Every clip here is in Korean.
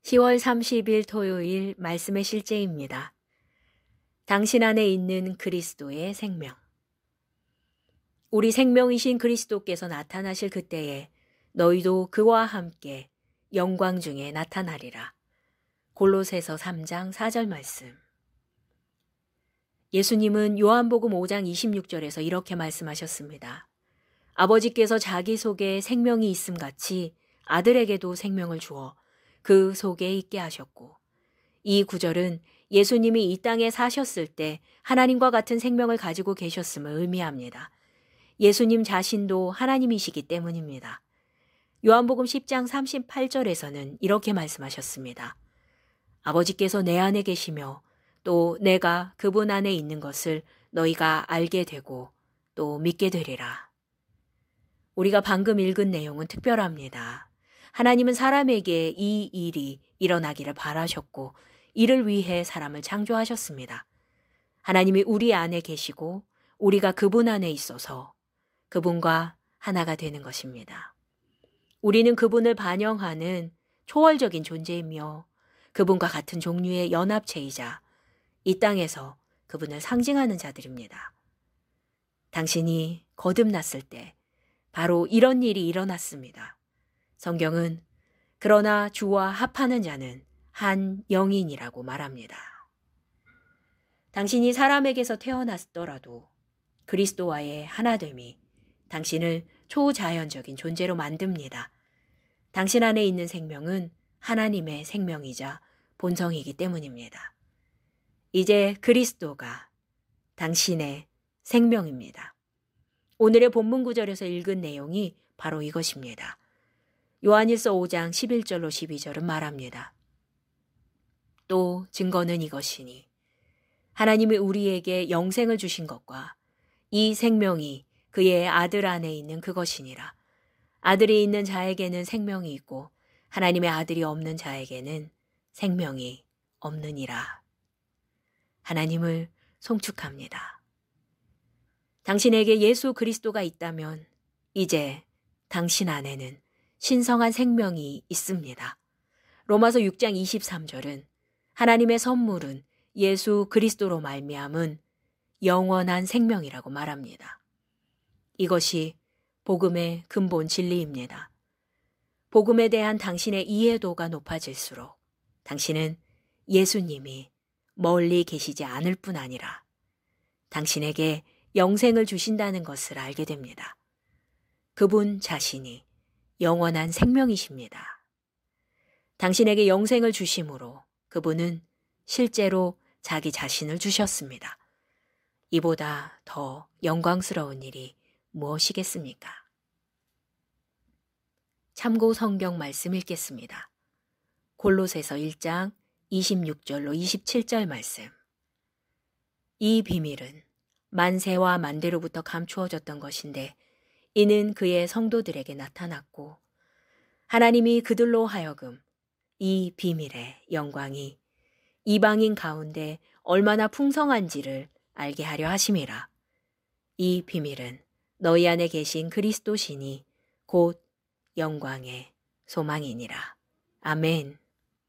10월 30일 토요일 말씀의 실제입니다. 당신 안에 있는 그리스도의 생명. 우리 생명이신 그리스도께서 나타나실 그때에 너희도 그와 함께 영광 중에 나타나리라. 골로새서 3장 4절 말씀. 예수님은 요한복음 5장 26절에서 이렇게 말씀하셨습니다. 아버지께서 자기 속에 생명이 있음 같이 아들에게도 생명을 주어 그 속에 있게 하셨고, 이 구절은 예수님이 이 땅에 사셨을 때 하나님과 같은 생명을 가지고 계셨음을 의미합니다. 예수님 자신도 하나님이시기 때문입니다. 요한복음 10장 38절에서는 이렇게 말씀하셨습니다. 아버지께서 내 안에 계시며 또 내가 그분 안에 있는 것을 너희가 알게 되고 또 믿게 되리라. 우리가 방금 읽은 내용은 특별합니다. 하나님은 사람에게 이 일이 일어나기를 바라셨고 이를 위해 사람을 창조하셨습니다. 하나님이 우리 안에 계시고 우리가 그분 안에 있어서 그분과 하나가 되는 것입니다. 우리는 그분을 반영하는 초월적인 존재이며 그분과 같은 종류의 연합체이자 이 땅에서 그분을 상징하는 자들입니다. 당신이 거듭났을 때 바로 이런 일이 일어났습니다. 성경은 그러나 주와 합하는 자는 한 영인이라고 말합니다. 당신이 사람에게서 태어났더라도 그리스도와의 하나됨이 당신을 초자연적인 존재로 만듭니다. 당신 안에 있는 생명은 하나님의 생명이자 본성이기 때문입니다. 이제 그리스도가 당신의 생명입니다. 오늘의 본문 구절에서 읽은 내용이 바로 이것입니다. 요한일서 5장 11절로 12절은 말합니다. 또 증거는 이것이니 하나님이 우리에게 영생을 주신 것과 이 생명이 그의 아들 안에 있는 그것이니라. 아들이 있는 자에게는 생명이 있고 하나님의 아들이 없는 자에게는 생명이 없느니라. 하나님을 송축합니다. 당신에게 예수 그리스도가 있다면 이제 당신 안에는 신성한 생명이 있습니다. 로마서 6장 23절은 하나님의 선물은 예수 그리스도로 말미암은 영원한 생명이라고 말합니다. 이것이 복음의 근본 진리입니다. 복음에 대한 당신의 이해도가 높아질수록 당신은 예수님이 멀리 계시지 않을 뿐 아니라 당신에게 영생을 주신다는 것을 알게 됩니다. 그분 자신이 영원한 생명이십니다. 당신에게 영생을 주심으로 그분은 실제로 자기 자신을 주셨습니다. 이보다 더 영광스러운 일이 무엇이겠습니까? 참고 성경 말씀 읽겠습니다. 골로새서 1장 26절로 27절 말씀. 이 비밀은 만세와 만대로부터 감추어졌던 것인데 이는 그의 성도들에게 나타났고 하나님이 그들로 하여금 이 비밀의 영광이 이방인 가운데 얼마나 풍성한지를 알게 하려 하심이라. 이 비밀은 너희 안에 계신 그리스도시니 곧 영광의 소망이니라. 아멘.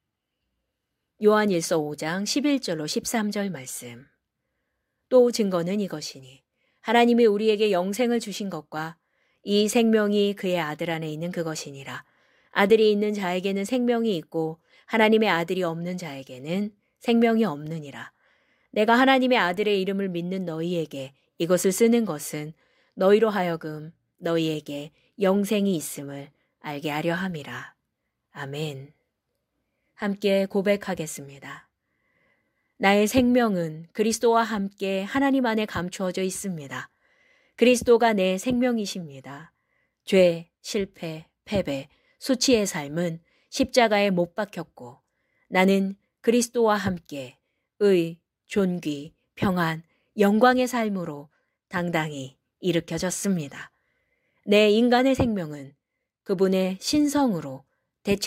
요한일서 5장 11절로 13절 말씀. 또 증거는 이것이니 하나님이 우리에게 영생을 주신 것과 이 생명이 그의 아들 안에 있는 그것이니라. 아들이 있는 자에게는 생명이 있고 하나님의 아들이 없는 자에게는 생명이 없느니라. 내가 하나님의 아들의 이름을 믿는 너희에게 이것을 쓰는 것은 너희로 하여금 너희에게 영생이 있음을 알게 하려 함이라. 아멘. 함께 고백하겠습니다. 나의 생명은 그리스도와 함께 하나님 안에 감추어져 있습니다. 그리스도가 내 생명이십니다. 죄, 실패, 패배, 수치의 삶은 십자가에 못 박혔고 나는 그리스도와 함께 의, 존귀, 평안, 영광의 삶으로 당당히 일으켜졌습니다. 내 인간의 생명은 그분의 신성으로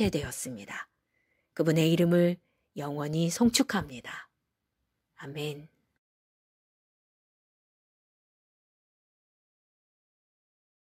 대체되었습니다. 그분의 이름을 영원히 송축합니다. 아멘.